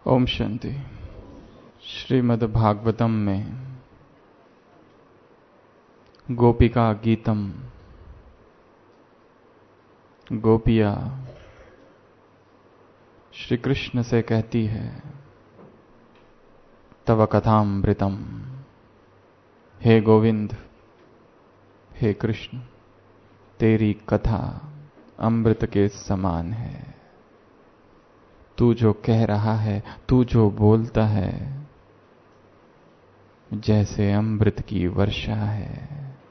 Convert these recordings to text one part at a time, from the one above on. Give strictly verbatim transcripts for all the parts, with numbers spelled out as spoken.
ओम शांति। श्रीमद् भागवतम में गोपिका गीतम, गोपिया श्री कृष्ण से कहती है, तव कथामृतम, हे गोविंद, हे कृष्ण, तेरी कथा अमृत के समान है। तू जो कह रहा है, तू जो बोलता है, जैसे अमृत की वर्षा है।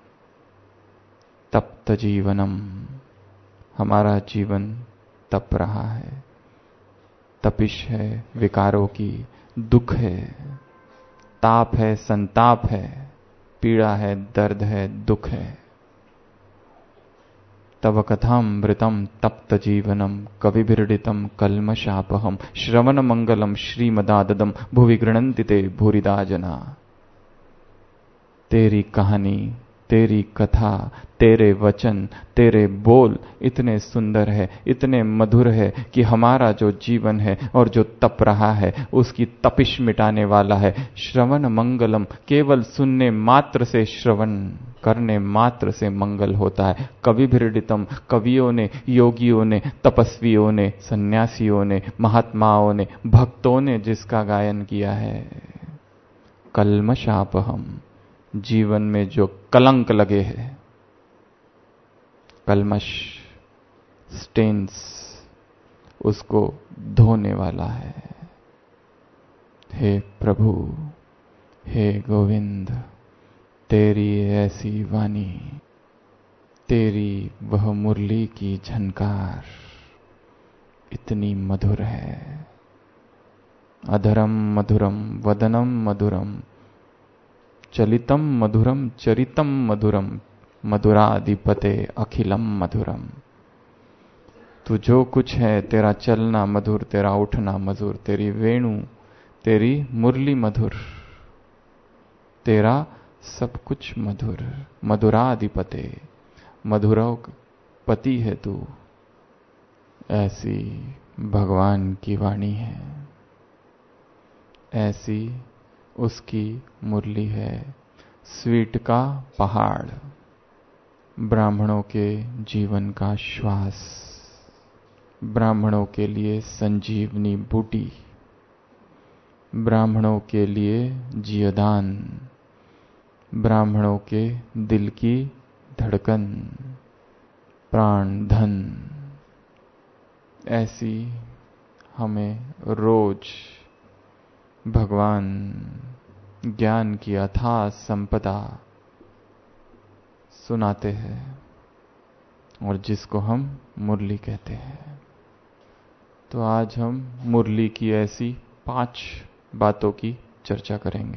तप्त जीवनम, हमारा जीवन तप रहा है, तपिश है विकारों की, दुख है, ताप है, संताप है, पीड़ा है, दर्द है, दुख है। तव कथामृतम तप्त जीवनम कविभिर्डितम कल्मषापहम श्रवण मंगलम श्रीमदाददम भुवि गृणन्ति ते भूरिदा जना। तेरी कहानी, तेरी कथा, तेरे वचन, तेरे बोल इतने सुंदर है, इतने मधुर है कि हमारा जो जीवन है और जो तप रहा है उसकी तपिश मिटाने वाला है। श्रवण मंगलम, केवल सुनने मात्र से, श्रवण करने मात्र से मंगल होता है। कविभिर्डितम, कवियों ने, योगियों ने, तपस्वियों ने, सन्यासियों ने, महात्माओं ने, भक्तों ने जिसका गायन किया है। कल्मषापहम, जीवन में जो कलंक लगे हैं, कल्मश, स्टेन्स, उसको धोने वाला है। हे प्रभु, हे गोविंद, तेरी ऐसी वाणी, तेरी वह मुरली की झनकार इतनी मधुर है। अधरम मधुरम वदनम मधुरम चलितम मधुरम चरितम मधुरम मधुराधिपते अखिलम मधुरम। तू जो कुछ है, तेरा चलना मधुर, तेरा उठना मधुर, तेरी वेणु, तेरी मुरली मधुर, तेरा सब कुछ मधुर। मधुराधिपते, मधुरों पति है तू। ऐसी भगवान की वाणी है, ऐसी उसकी मुरली है। स्वीट का पहाड़, ब्राह्मणों के जीवन का श्वास, ब्राह्मणों के लिए संजीवनी बूटी, ब्राह्मणों के लिए जियदान, ब्राह्मणों के दिल की धड़कन, प्राण धन। ऐसी हमें रोज भगवान ज्ञान की अथाह संपदा सुनाते हैं और जिसको हम मुरली कहते हैं। तो आज हम मुरली की ऐसी पांच बातों की चर्चा करेंगे।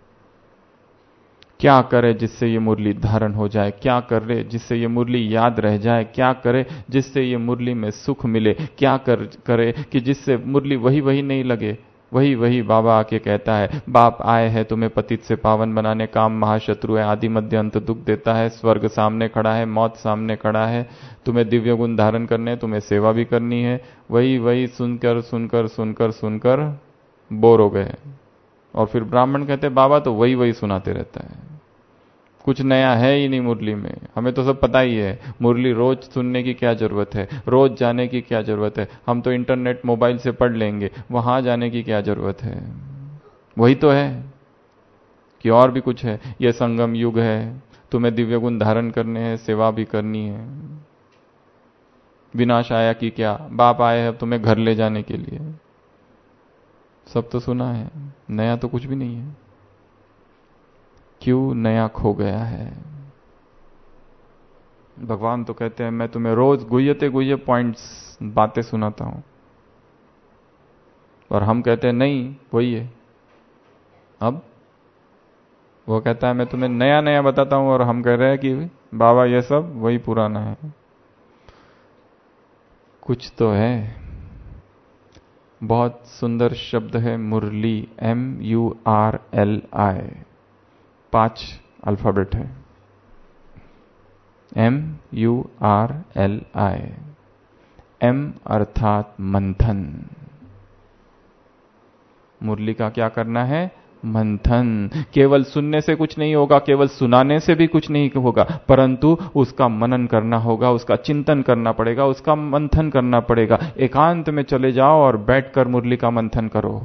क्या करे जिससे ये मुरली धारण हो जाए, क्या करे जिससे ये मुरली याद रह जाए, क्या करे जिससे ये मुरली में सुख मिले, क्या कर करे कि जिससे मुरली वही वही नहीं लगे। वही वही बाबा आके कहता है, बाप आए हैं तुम्हें पतित से पावन बनाने, काम महाशत्रु है, आदि मध्य अंत दुख देता है, स्वर्ग सामने खड़ा है, मौत सामने खड़ा है, तुम्हें दिव्य गुण धारण करने, तुम्हें सेवा भी करनी है। वही वही सुनकर सुनकर सुनकर सुनकर बोर हो गए। और फिर ब्राह्मण कहते बाबा तो वही वही सुनाते रहता है, कुछ नया है ही नहीं मुरली में। हमें तो सब पता ही है, मुरली रोज सुनने की क्या जरूरत है, रोज जाने की क्या जरूरत है। हम तो इंटरनेट मोबाइल से पढ़ लेंगे, वहां जाने की क्या जरूरत है। वही तो है कि और भी कुछ है। यह संगम युग है, तुम्हें दिव्य गुण धारण करने हैं, सेवा भी करनी है। विनाश आया कि क्या, बाप आए हैं तुम्हें घर ले जाने के लिए। सब तो सुना है, नया तो कुछ भी नहीं है। क्यों नया खो गया है? भगवान तो कहते हैं मैं तुम्हें रोज गुह्यते गुह्य पॉइंट्स, बातें सुनाता हूं, और हम कहते हैं नहीं वही है। अब वो कहता है मैं तुम्हें नया नया बताता हूं, और हम कह रहे हैं कि बाबा ये सब वही पुराना है। कुछ तो है। बहुत सुंदर शब्द है Murli, M U R L I, पांच अल्फाबेट है। M U R L I. M अर्थात मंथन, मुरली का क्या करना है? मंथन। केवल सुनने से कुछ नहीं होगा, केवल सुनाने से भी कुछ नहीं होगा, परंतु उसका मनन करना होगा, उसका चिंतन करना पड़ेगा, उसका मंथन करना पड़ेगा। एकांत में चले जाओ और बैठकर मुरली का मंथन करो।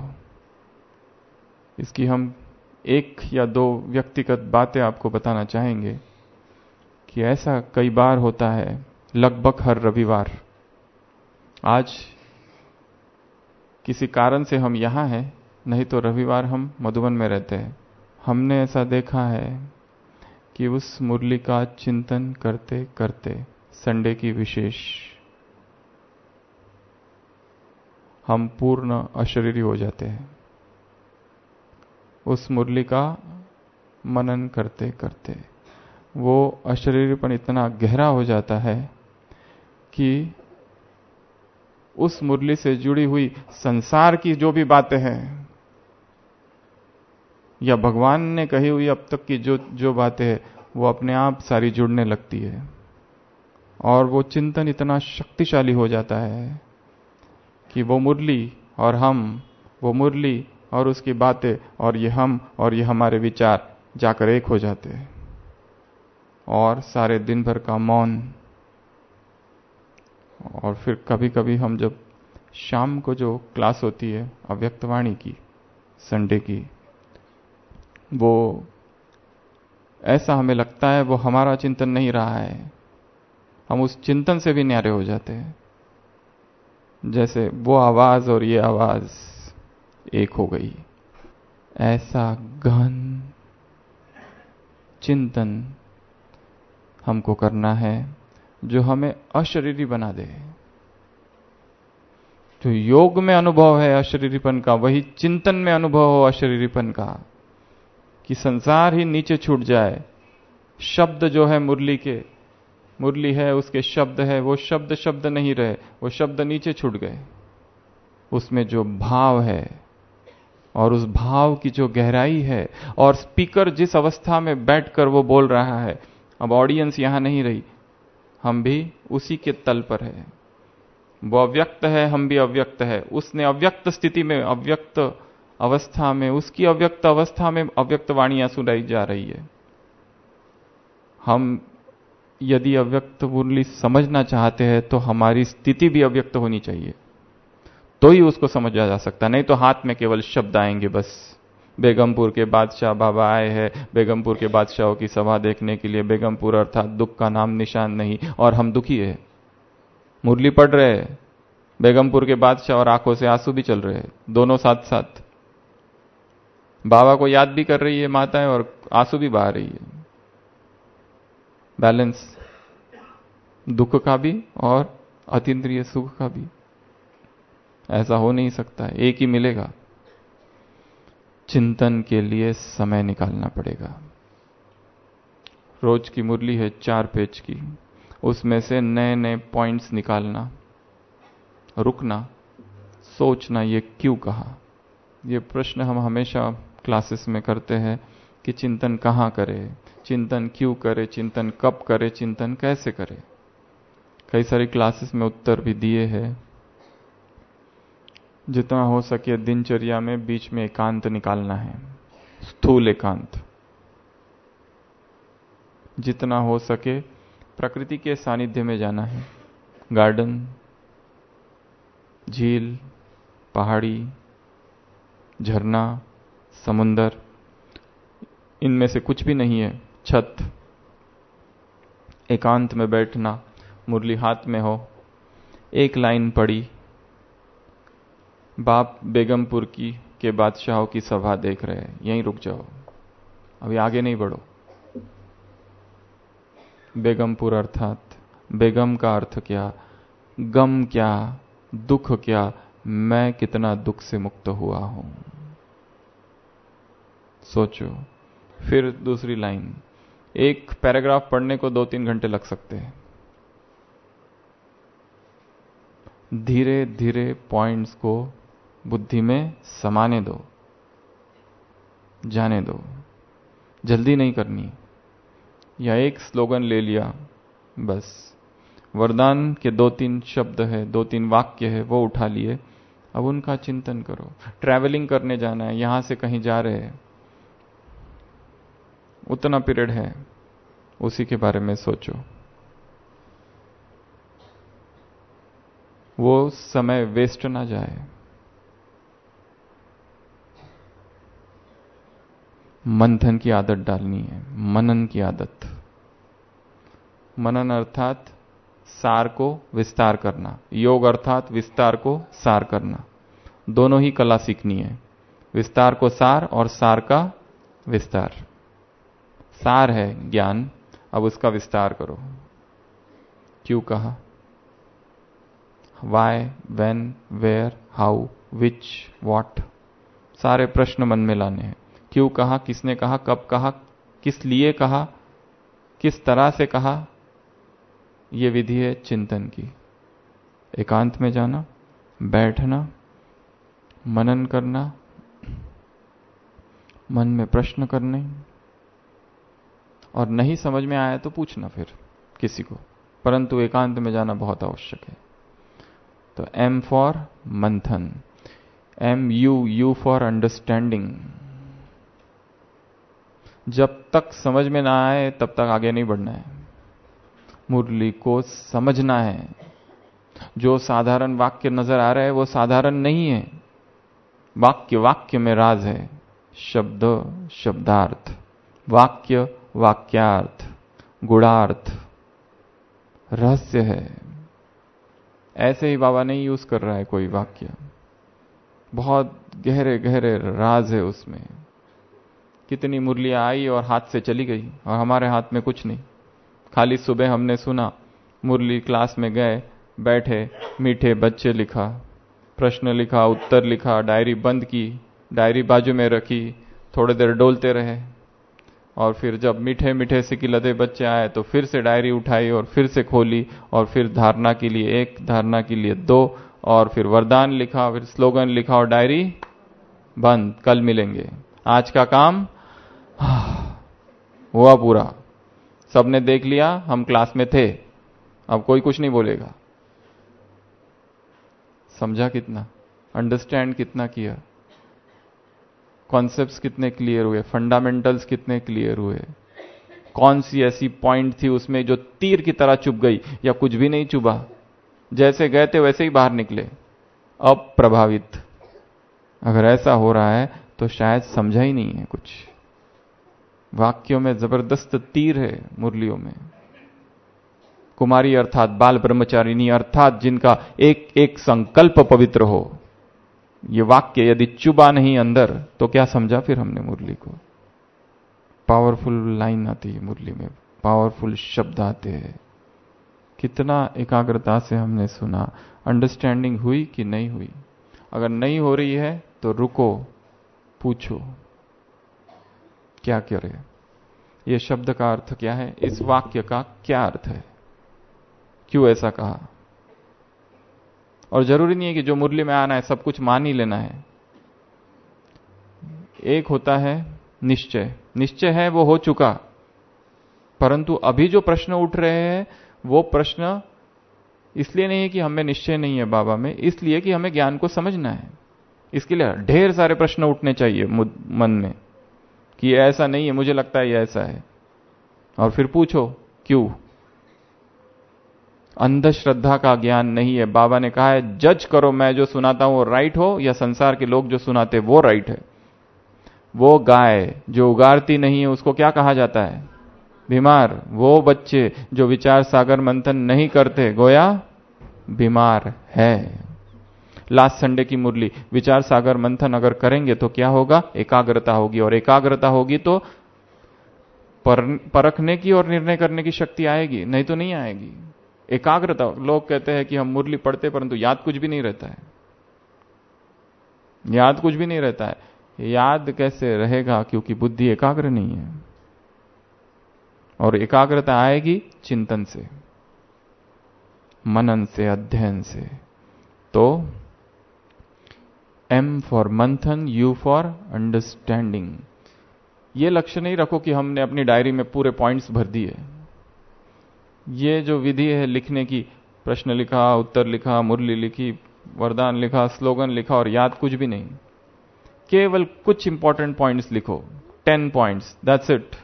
इसकी हम एक या दो व्यक्तिगत बातें आपको बताना चाहेंगे कि ऐसा कई बार होता है, लगभग हर रविवार। आज किसी कारण से हम यहां हैं, नहीं तो रविवार हम मधुबन में रहते हैं। हमने ऐसा देखा है कि उस मुरली का चिंतन करते करते, संडे की विशेष, हम पूर्ण अशरीरी हो जाते हैं। उस मुरली का मनन करते करते वो अशरीरीपन इतना गहरा हो जाता है कि उस मुरली से जुड़ी हुई संसार की जो भी बातें हैं या भगवान ने कही हुई अब तक की जो जो बातें हैं, वो अपने आप सारी जुड़ने लगती है और वो चिंतन इतना शक्तिशाली हो जाता है कि वो मुरली और हम, वो मुरली और उसकी बातें और ये हम और ये हमारे विचार जाकर एक हो जाते हैं और सारे दिन भर का मौन। और फिर कभी कभी हम जब शाम को जो क्लास होती है अव्यक्तवाणी की, संडे की, वो ऐसा हमें लगता है वो हमारा चिंतन नहीं रहा है, हम उस चिंतन से भी न्यारे हो जाते हैं। जैसे वो आवाज और ये आवाज एक हो गई। ऐसा गहन चिंतन हमको करना है जो हमें अशरीरी बना दे। जो योग में अनुभव है अशरीरीपन का, वही चिंतन में अनुभव हो अशरीरीपन का, कि संसार ही नीचे छूट जाए। शब्द जो है मुरली के, मुरली है उसके शब्द है, वो शब्द शब्द नहीं रहे, वो शब्द नीचे छूट गए। उसमें जो भाव है और उस भाव की जो गहराई है, और स्पीकर जिस अवस्था में बैठकर वो बोल रहा है, अब ऑडियंस यहां नहीं रही, हम भी उसी के तल पर है। वो अव्यक्त है, हम भी अव्यक्त है। उसने अव्यक्त स्थिति में, अव्यक्त अवस्था में, उसकी अव्यक्त अवस्था में अव्यक्त वाणियां सुनाई जा रही है। हम यदि अव्यक्त मुरली समझना चाहते हैं तो हमारी स्थिति भी अव्यक्त होनी चाहिए, तो ही उसको समझा जा सकता। नहीं तो हाथ में केवल शब्द आएंगे बस। बेगमपुर के बादशाह बाबा आए हैं बेगमपुर के बादशाहों की सभा देखने के लिए। बेगमपुर अर्थात दुख का नाम निशान नहीं, और हम दुखी है। मुरली पढ़ रहे हैं बेगमपुर के बादशाह और आंखों से आंसू भी चल रहे हैं, दोनों साथ साथ। बाबा को याद भी कर रही है माताएं और आंसू भी बहा रही है। बैलेंस दुख का भी और अतीन्द्रिय सुख का भी। ऐसा हो नहीं सकता है, एक ही मिलेगा। चिंतन के लिए समय निकालना पड़ेगा। रोज की मुरली है चार पेज की, उसमें से नए नए पॉइंट्स निकालना, रुकना, सोचना, ये क्यों कहा। ये प्रश्न हम हमेशा क्लासेस में करते हैं कि चिंतन कहाँ करे, चिंतन क्यों करे, चिंतन कब करे, चिंतन कैसे करे। कई सारी क्लासेस में उत्तर भी दिए हैं। जितना हो सके दिनचर्या में बीच में एकांत निकालना है, स्थूल एकांत। जितना हो सके प्रकृति के सानिध्य में जाना है। गार्डन, झील, पहाड़ी, झरना, समुंदर, इनमें से कुछ भी नहीं है। छत, एकांत में बैठना, मुरली हाथ में हो, एक लाइन पढ़ी, बाप बेगमपुर की के बादशाहों की सभा देख रहे हैं, यहीं रुक जाओ, अभी आगे नहीं बढ़ो। बेगमपुर अर्थात बेगम का अर्थ क्या, गम क्या, दुख क्या, मैं कितना दुख से मुक्त हुआ हूं। सोचो। फिर दूसरी लाइन, एक पैराग्राफ पढ़ने को दो तीन घंटे लग सकते हैं। धीरे धीरे पॉइंट्स को बुद्धि में समाने दो, जाने दो, जल्दी नहीं करनी। या एक स्लोगन ले लिया बस, वरदान के दो तीन शब्द है, दो तीन वाक्य है, वो उठा लिए, अब उनका चिंतन करो। ट्रैवलिंग करने जाना है, यहां से कहीं जा रहे हैं, उतना पीरियड है, उसी के बारे में सोचो। वो समय वेस्ट ना जाए। मंथन की आदत डालनी है, मनन की आदत। मनन अर्थात सार को विस्तार करना, योग अर्थात विस्तार को सार करना। दोनों ही कला सीखनी है, विस्तार को सार और सार का विस्तार। सार है ज्ञान, अब उसका विस्तार करो। क्यों कहा, why, when, where, how, which, what, सारे प्रश्न मन में लाने हैं। क्यों कहा, किसने कहा, कब कहा, किस लिए कहा, किस तरह से कहा, ये विधि है चिंतन की। एकांत में जाना, बैठना, मनन करना, मन में प्रश्न करने, और नहीं समझ में आया तो पूछना फिर किसी को, परंतु एकांत में जाना बहुत आवश्यक है। तो एम फॉर मंथन, M U, U for understanding. जब तक समझ में ना आए तब तक आगे नहीं बढ़ना है। मुरली को समझना है। जो साधारण वाक्य नजर आ रहा है वो साधारण नहीं है। वाक्य वाक्य में राज है, शब्द शब्दार्थ, वाक्य वाक्यार्थ, गुणार्थ, रहस्य है। ऐसे ही बाबा नहीं यूज कर रहा है कोई वाक्य, बहुत गहरे गहरे राज है उसमें। कितनी मुरलियां आई और हाथ से चली गई, और हमारे हाथ में कुछ नहीं। खाली सुबह हमने सुना, मुरली क्लास में गए, बैठे, मीठे बच्चे लिखा, प्रश्न लिखा, उत्तर लिखा, डायरी बंद की, डायरी बाजू में रखी, थोड़ी देर डोलते रहे, और फिर जब मीठे मीठे सिकिलदे बच्चे आए तो फिर से डायरी उठाई और फिर से खोली, और फिर धारणा के लिए एक, धारणा के लिए दो, और फिर वरदान लिखा, फिर स्लोगन लिखा, और डायरी बंद। कल मिलेंगे। आज का काम हुआ पूरा, सबने देख लिया, हम क्लास में थे, अब कोई कुछ नहीं बोलेगा। समझा कितना, अंडरस्टैंड कितना किया, कॉन्सेप्ट्स कितने क्लियर हुए, फंडामेंटल्स कितने क्लियर हुए, कौन सी ऐसी पॉइंट थी उसमें जो तीर की तरह चुभ गई, या कुछ भी नहीं चुभा, जैसे गए थे वैसे ही बाहर निकले, अप्रभावित। अगर ऐसा हो रहा है तो शायद समझा ही नहीं है कुछ। वाक्यों में जबरदस्त तीर है, मुरलियों में। कुमारी अर्थात बाल ब्रह्मचारिणी अर्थात जिनका एक एक संकल्प पवित्र हो। ये वाक्य यदि चुबा नहीं अंदर तो क्या समझा फिर हमने मुरली को। पावरफुल लाइन आती है मुरली में, पावरफुल शब्द आते हैं। कितना एकाग्रता से हमने सुना, अंडरस्टैंडिंग हुई कि नहीं हुई। अगर नहीं हो रही है तो रुको, पूछो क्या करे, ये शब्द का अर्थ क्या है, इस वाक्य का क्या अर्थ है, क्यों ऐसा कहा। और जरूरी नहीं है कि जो मुरली में आना है सब कुछ मान ही लेना है। एक होता है निश्चय, निश्चय है वो हो चुका, परंतु अभी जो प्रश्न उठ रहे हैं वो प्रश्न इसलिए नहीं है कि हमें निश्चय नहीं है बाबा में, इसलिए कि हमें ज्ञान को समझना है। इसके लिए ढेर सारे प्रश्न उठने चाहिए मन में कि ऐसा नहीं है, मुझे लगता है ये ऐसा है, और फिर पूछो क्यों। अंधश्रद्धा का ज्ञान नहीं है। बाबा ने कहा है जज करो मैं जो सुनाता हूं वो राइट हो या संसार के लोग जो सुनाते वो राइट है। वो गाय जो उगारती नहीं है उसको क्या कहा जाता है, बीमार। वो बच्चे जो विचार सागर मंथन नहीं करते गोया बीमार है। लास्ट संडे की मुरली, विचार सागर मंथन अगर करेंगे तो क्या होगा, एकाग्रता होगी, और एकाग्रता होगी तो पर, परखने की और निर्णय करने की शक्ति आएगी, नहीं तो नहीं आएगी। एकाग्रता, लोग कहते हैं कि हम मुरली पढ़ते परंतु याद कुछ भी नहीं रहता है, याद कुछ भी नहीं रहता है। याद कैसे रहेगा, क्योंकि बुद्धि एकाग्र नहीं है। और एकाग्रता आएगी चिंतन से, मनन से, अध्ययन से। तो एम फॉर मंथन, यू फॉर अंडरस्टैंडिंग। ये लक्ष्य नहीं रखो कि हमने अपनी डायरी में पूरे पॉइंट्स भर दिए। ये जो विधि है लिखने की, प्रश्न लिखा, उत्तर लिखा, मुरली लिखी, वरदान लिखा, स्लोगन लिखा और याद कुछ भी नहीं। केवल कुछ इंपॉर्टेंट पॉइंट्स लिखो, टेन पॉइंट्स, दैट्स इट।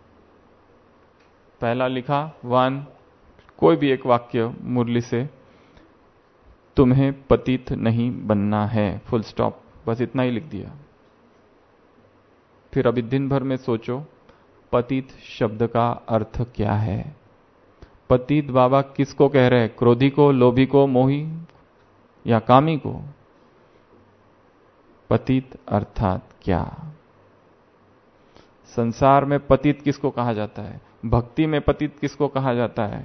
पहला लिखा वन, कोई भी एक वाक्य मुरली से, तुम्हें पतित नहीं बनना है, फुल स्टॉप, बस इतना ही लिख दिया। फिर अभी दिन भर में सोचो पतित शब्द का अर्थ क्या है। पतित बाबा किसको कह रहे हैं? क्रोधी को, लोभी को, मोही या कामी को? पतित अर्थात क्या? संसार में पतित किसको कहा जाता है? भक्ति में पतित किसको कहा जाता है?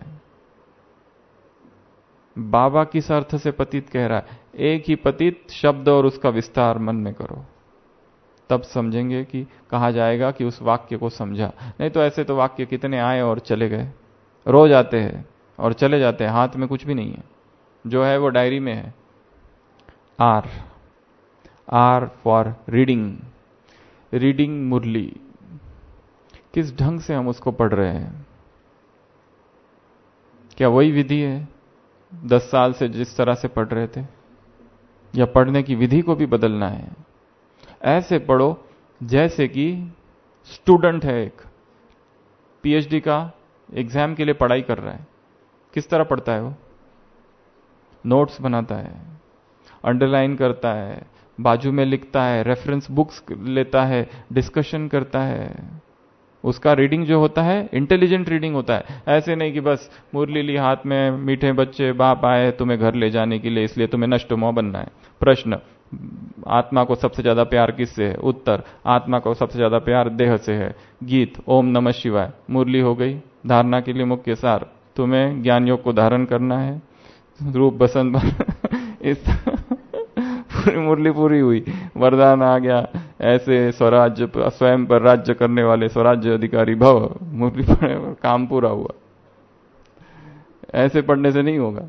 बाबा किस अर्थ से पतित कह रहा है? एक ही पतित शब्द और उसका विस्तार मन में करो, तब समझेंगे कि कहा जाएगा कि उस वाक्य को समझा। नहीं तो ऐसे तो वाक्य कितने आए और चले गए, रोज आते हैं और चले जाते हैं, हाथ में कुछ भी नहीं है, जो है वो डायरी में है। R, R for reading. Reading Murli, किस ढंग से हम उसको पढ़ रहे हैं? क्या वही विधि है दस साल से जिस तरह से पढ़ रहे थे, या पढ़ने की विधि को भी बदलना है? ऐसे पढ़ो जैसे कि स्टूडेंट है, एक पीएचडी का एग्जाम के लिए पढ़ाई कर रहा है। किस तरह पढ़ता है वो? नोट्स बनाता है, अंडरलाइन करता है, बाजू में लिखता है, रेफरेंस बुक्स लेता है, डिस्कशन करता है। उसका रीडिंग जो होता है इंटेलिजेंट रीडिंग होता है। ऐसे नहीं कि बस मुरली ली हाथ में, मीठे बच्चे, बाप आए तुम्हें घर ले जाने के लिए, इसलिए तुम्हें नष्टमोह बनना है। प्रश्न, आत्मा को सबसे ज्यादा प्यार किससे है? उत्तर, आत्मा को सबसे ज्यादा प्यार देह से है। गीत, ओम नमः शिवाय, मुरली हो गई। धारणा के लिए मुख्य सार, तुम्हें ज्ञान योग को धारण करना है। रूप बसंत इस पूरी मुरली पूरी हुई, वरदान आ गया। ऐसे स्वराज्य, स्वयं पर राज्य करने वाले स्वराज्य अधिकारी भव, मुरली पढ़े, काम पूरा हुआ। ऐसे पढ़ने से नहीं होगा,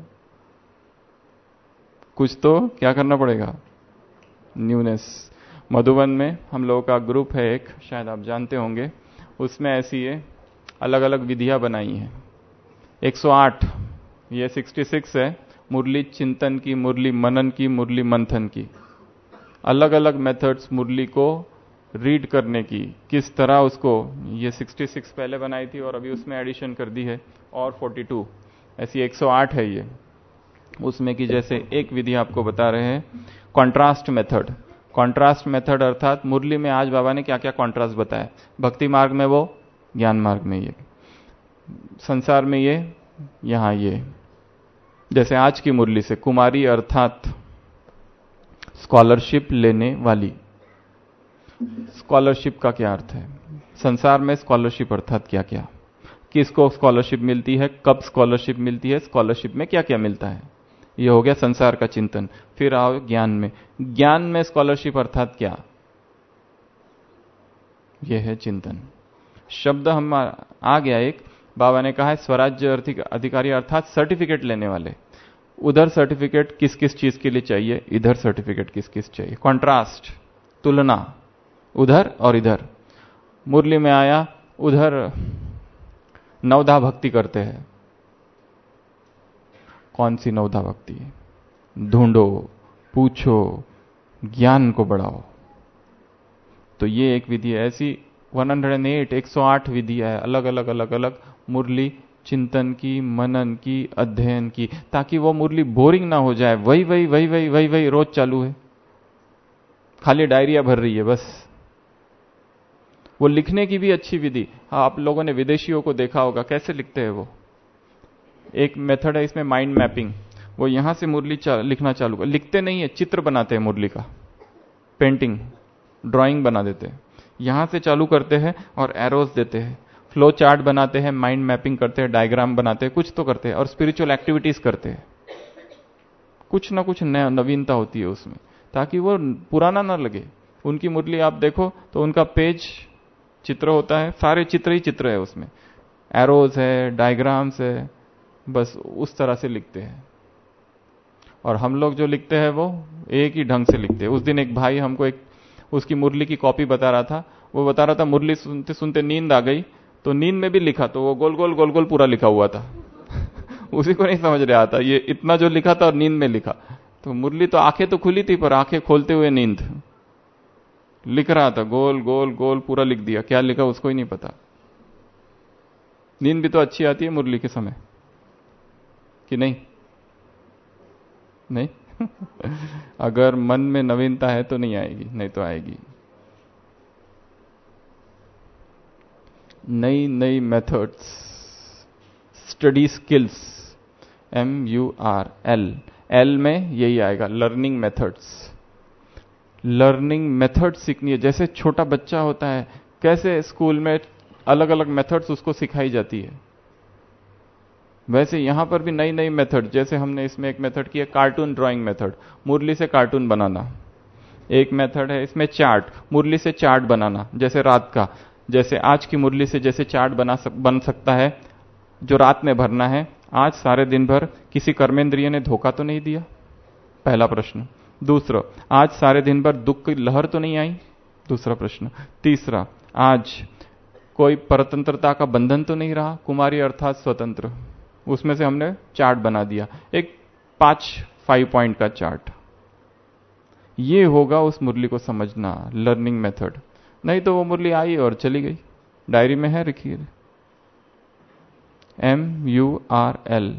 कुछ तो क्या करना पड़ेगा? न्यूनेस। मधुबन में हम लोगों का ग्रुप है एक, शायद आप जानते होंगे, उसमें ऐसी ये अलग अलग विधियां बनाई हैं। एक सौ आठ, ये छियासठ है, मुरली चिंतन की, मुरली मनन की, मुरली मंथन की। अलग अलग मेथड्स मुरली को रीड करने की, किस तरह उसको, ये छियासठ पहले बनाई थी और अभी उसमें एडिशन कर दी है और बयालीस, ऐसी एक सौ आठ है ये। उसमें की जैसे एक विधि आपको बता रहे हैं, कॉन्ट्रास्ट मेथड। कॉन्ट्रास्ट मेथड अर्थात मुरली में आज बाबा ने क्या क्या कॉन्ट्रास्ट बताया। भक्ति मार्ग में वो, ज्ञान मार्ग में ये, संसार में ये, यहां ये। जैसे आज की मुरली से, कुमारी अर्थात स्कॉलरशिप लेने वाली। स्कॉलरशिप का क्या अर्थ है? संसार में स्कॉलरशिप अर्थात क्या क्या, किसको स्कॉलरशिप मिलती है, कब स्कॉलरशिप मिलती है, स्कॉलरशिप में क्या क्या मिलता है। ये हो गया संसार का चिंतन। फिर आओ ज्ञान में। ज्ञान में स्कॉलरशिप अर्थात क्या, यह है चिंतन। शब्द हम आ गया एक, बाबा ने कहा है स्वराज्य अधिकारी अर्थात सर्टिफिकेट लेने वाले। उधर सर्टिफिकेट किस किस चीज के लिए चाहिए, इधर सर्टिफिकेट किस किस चाहिए। कॉन्ट्रास्ट, तुलना, उधर और इधर। मुरली में आया, उधर नवधा भक्ति करते हैं। कौन सी नवधा भक्ति? ढूंढो, पूछो, ज्ञान को बढ़ाओ। तो ये एक विधि है। ऐसी एक सौ आठ, एक सौ आठ विधियां है, अलग अलग अलग अलग मुरली चिंतन की, मनन की, अध्ययन की, ताकि वो मुरली बोरिंग ना हो जाए। वही वही वही वही वही वही रोज चालू है, खाली डायरिया भर रही है बस। वो लिखने की भी अच्छी विधि। हाँ, आप लोगों ने विदेशियों को देखा होगा कैसे लिखते हैं वो। एक मेथड है इसमें माइंड मैपिंग। वो यहां से मुरली चा, लिखना चालू कर, लिखते नहीं है, चित्र बनाते हैं मुरली का, पेंटिंग, ड्राइंग बना देते हैं। यहां से चालू करते हैं और एरोज देते हैं, फ्लो चार्ट बनाते हैं, माइंड मैपिंग करते हैं, डायग्राम बनाते हैं, कुछ तो करते हैं, और स्पिरिचुअल एक्टिविटीज करते हैं। कुछ ना कुछ नया नवीनता होती है उसमें, ताकि वो पुराना ना लगे। उनकी मुरली आप देखो तो उनका पेज चित्र होता है, सारे चित्र ही चित्र है उसमें, एरोज है, डायग्राम्स है, बस उस तरह से लिखते हैं। और हम लोग जो लिखते हैं वो एक ही ढंग से लिखते हैं। उस दिन एक भाई हमको एक उसकी मुरली की कॉपी बता रहा था। वो बता रहा था मुरली सुनते सुनते नींद आ गई, तो नींद में भी लिखा, तो वो गोल गोल गोल गोल पूरा लिखा हुआ था। उसी को नहीं समझ रहा था, ये इतना जो लिखा था और नींद में लिखा। तो मुरली तो आंखें तो खुली थी पर आंखें खोलते हुए नींद। लिख रहा था गोल गोल गोल, पूरा लिख दिया, क्या लिखा उसको ही नहीं पता। नींद भी तो अच्छी आती है मुरली के समय कि नहीं? नहीं अगर मन में नवीनता है तो नहीं आएगी, नहीं तो आएगी। नई नई methods, study skills, M U R L, L में यही आएगा, लर्निंग मेथड्स। लर्निंग मेथड सीखनी है। जैसे छोटा बच्चा होता है, कैसे स्कूल में अलग अलग मेथड्स उसको सिखाई जाती है, वैसे यहां पर भी नई नई मेथड। जैसे हमने इसमें एक मेथड की है कार्टून ड्राइंग मेथड, मुरली से कार्टून बनाना। एक मेथड है इसमें चार्ट, मुरली से चार्ट बनाना, जैसे रात का, जैसे आज की मुरली से जैसे चार्ट बना सक, बन सकता है जो रात में भरना है। आज सारे दिन भर किसी कर्मेंद्रिय ने धोखा तो नहीं दिया, पहला प्रश्न। दूसरा, आज सारे दिन भर दुख की लहर तो नहीं आई, दूसरा प्रश्न। तीसरा, आज कोई परतंत्रता का बंधन तो नहीं रहा, कुमारी अर्थात स्वतंत्र। उसमें से हमने चार्ट बना दिया, एक पांच फाइव पॉइंट का चार्ट। ये होगा उस मुरली को समझना, लर्निंग मेथड। नहीं तो वो मुरली आई और चली गई, डायरी में है लिखी। M U R L,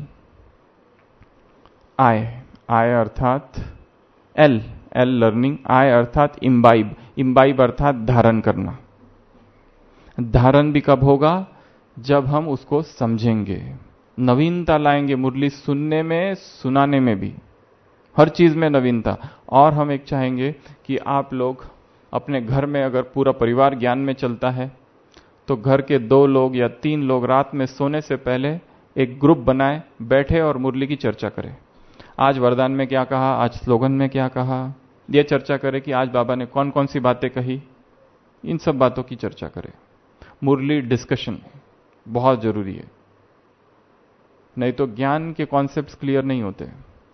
I, I अर्थात एल, एल लर्निंग, आई अर्थात इम्बाइब, इम्बाइब अर्थात धारण करना। धारण भी कब होगा? जब हम उसको समझेंगे, नवीनता लाएंगे मुरली सुनने में, सुनाने में भी, हर चीज में नवीनता। और हम एक चाहेंगे कि आप लोग अपने घर में, अगर पूरा परिवार ज्ञान में चलता है, तो घर के दो लोग या तीन लोग रात में सोने से पहले एक ग्रुप बनाए, बैठे और मुरली की चर्चा करें। आज वरदान में क्या कहा, आज स्लोगन में क्या कहा, यह चर्चा करें कि आज बाबा ने कौन कौन सी बातें कही, इन सब बातों की चर्चा करें। मुरली डिस्कशन बहुत जरूरी है, नहीं तो ज्ञान के कॉन्सेप्ट्स क्लियर नहीं होते।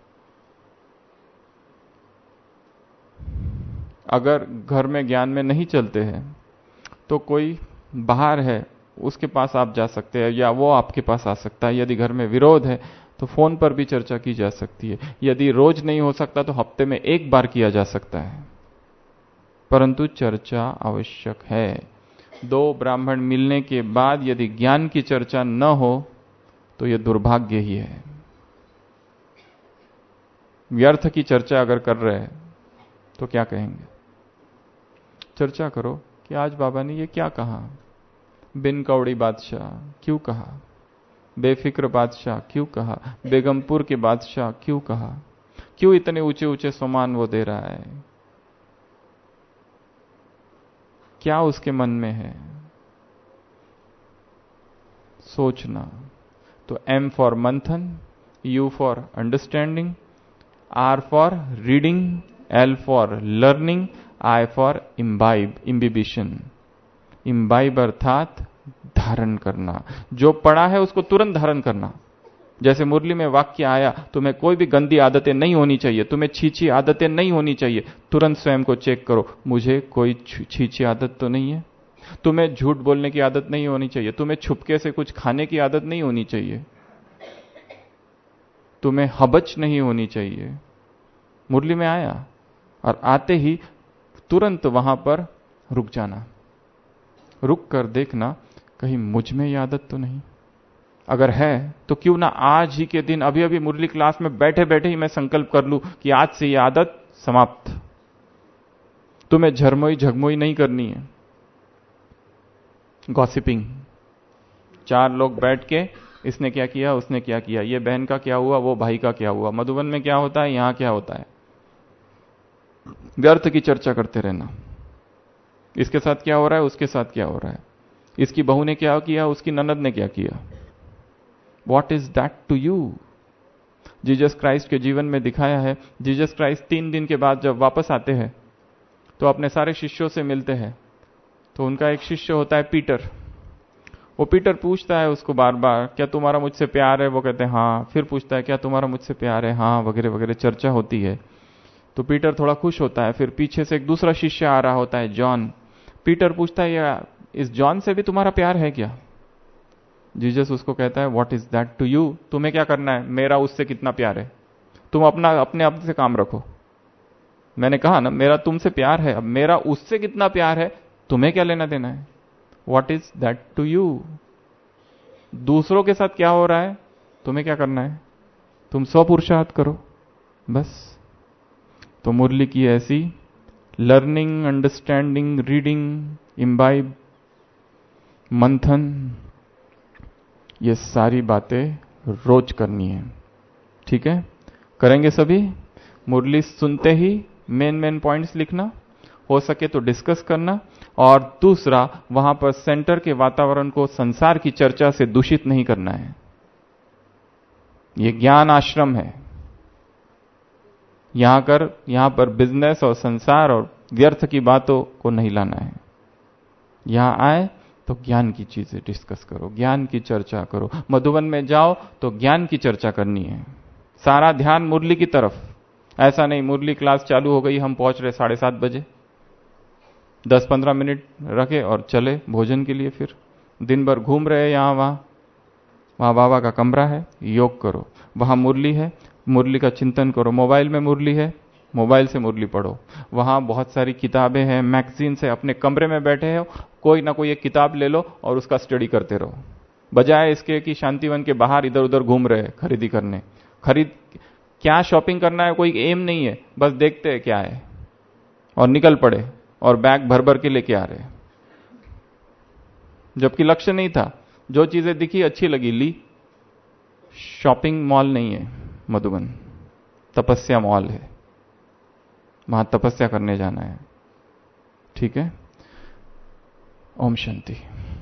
अगर घर में ज्ञान में नहीं चलते हैं तो कोई बाहर है उसके पास आप जा सकते हैं, या वो आपके पास आ सकता है। यदि घर में विरोध है तो फोन पर भी चर्चा की जा सकती है। यदि रोज नहीं हो सकता तो हफ्ते में एक बार किया जा सकता है, परंतु चर्चा आवश्यक है। दो ब्राह्मण मिलने के बाद यदि ज्ञान की चर्चा न हो तो यह दुर्भाग्य ही है। व्यर्थ की चर्चा अगर कर रहे हैं तो क्या कहेंगे? चर्चा करो कि आज बाबा ने ये क्या कहा, बिन कौड़ी बादशाह क्यों कहा, बेफिक्र बादशाह क्यों कहा, बेगमपुर के बादशाह क्यों कहा, क्यों इतने ऊंचे ऊंचे सम्मान वो दे रहा है, क्या उसके मन में है, सोचना। तो एम फॉर मंथन, U for understanding, R for reading, L for learning, I for imbibe, imbibition. Imbibe अर्थात धारण करना, जो पढ़ा है उसको तुरंत धारण करना। जैसे मुरली में वाक्य आया, तुम्हें कोई भी गंदी आदतें नहीं होनी चाहिए, तुम्हें छीछी आदतें नहीं होनी चाहिए, तुरंत स्वयं को चेक करो, मुझे कोई छीछी आदत तो नहीं है। तुम्हें झूठ बोलने की आदत नहीं होनी चाहिए, तुम्हें छुपके से कुछ खाने की आदत नहीं होनी चाहिए, तुम्हें हबच नहीं होनी चाहिए। मुरली में आया और आते ही तुरंत वहां पर रुक जाना, रुक कर देखना कहीं मुझ में ये आदत तो नहीं। अगर है तो क्यों ना आज ही के दिन, अभी अभी मुरली क्लास में बैठे बैठे ही मैं संकल्प कर लूं कि आज से ये आदत समाप्त। तुम्हें झरमोई झगमोई नहीं करनी है। गॉसिपिंग, चार लोग बैठ के इसने क्या किया, उसने क्या किया, ये बहन का क्या हुआ, वो भाई का क्या हुआ, मधुबन में क्या होता है, यहां क्या होता है, व्यर्थ की चर्चा करते रहना। इसके साथ क्या हो रहा है, उसके साथ क्या हो रहा है, इसकी बहू ने क्या किया, उसकी ननद ने क्या किया। What is that to you? Jesus Christ के जीवन में दिखाया है। जीसस क्राइस्ट तीन दिन के बाद जब वापस आते हैं तो अपने सारे शिष्यों से मिलते हैं। तो उनका एक शिष्य होता है पीटर। वो पीटर पूछता है उसको बार बार, क्या तुम्हारा मुझसे प्यार है? वो कहते हैं हाँ। फिर पूछता है, क्या तुम्हारा मुझसे प्यार है? हाँ, वगैरह वगैरह चर्चा होती है। तो पीटर थोड़ा खुश होता है। फिर पीछे से एक दूसरा शिष्य आ रहा होता है, जॉन। पीटर पूछता है, या इस जॉन से भी तुम्हारा प्यार है क्या? जीसस उसको कहता है, what is that to you? तुम्हें क्या करना है, मेरा उससे कितना प्यार है? तुम अपना अपने आप से काम रखो। मैंने कहा ना, मेरा तुमसे प्यार है, अब मेरा उससे कितना प्यार है तुम्हें क्या लेना देना है? What is that to you? दूसरों के साथ क्या हो रहा है तुम्हें क्या करना है? तुम सौ पुरुषार्थ करो बस। तो मुरली की ऐसी लर्निंग, अंडरस्टैंडिंग, रीडिंग, इम्बाइब, मंथन, ये सारी बातें रोज करनी है। ठीक है, करेंगे सभी। मुरली सुनते ही मेन मेन पॉइंट्स लिखना, हो सके तो डिस्कस करना, और दूसरा वहां पर सेंटर के वातावरण को संसार की चर्चा से दूषित नहीं करना है। ये ज्ञान आश्रम है, यहां कर यहां पर बिजनेस और संसार और व्यर्थ की बातों को नहीं लाना है। यहां आए तो ज्ञान की चीजें डिस्कस करो, ज्ञान की चर्चा करो। मधुबन में जाओ तो ज्ञान की चर्चा करनी है, सारा ध्यान मुरली की तरफ। ऐसा नहीं मुरली क्लास चालू हो गई, हम पहुंच रहे साढ़े सात बजे, दस पंद्रह मिनट रखे और चले भोजन के लिए, फिर दिन भर घूम रहे यहां वहां। वहां बाबा का कमरा है, योग करो, वहां मुरली है, मुरली का चिंतन करो। मोबाइल में मुरली है, मोबाइल से मुरली पढ़ो। वहां बहुत सारी किताबें हैं, मैगजीन्स है, अपने कमरे में बैठे हो, कोई ना कोई एक किताब ले लो और उसका स्टडी करते रहो, बजाय इसके कि शांतिवन के बाहर इधर उधर घूम रहे खरीदी करने। खरीद क्या शॉपिंग करना है कोई एम नहीं है, बस देखते हैं क्या है और निकल पड़े और बैग भर भर के लेके आ रहे, जबकि लक्ष्य नहीं था। जो चीजें दिखी अच्छी लगी ली। शॉपिंग मॉल नहीं है मधुबन, तपस्या मॉल है, वहां तपस्या करने जाना है। ठीक है, ओम शांति।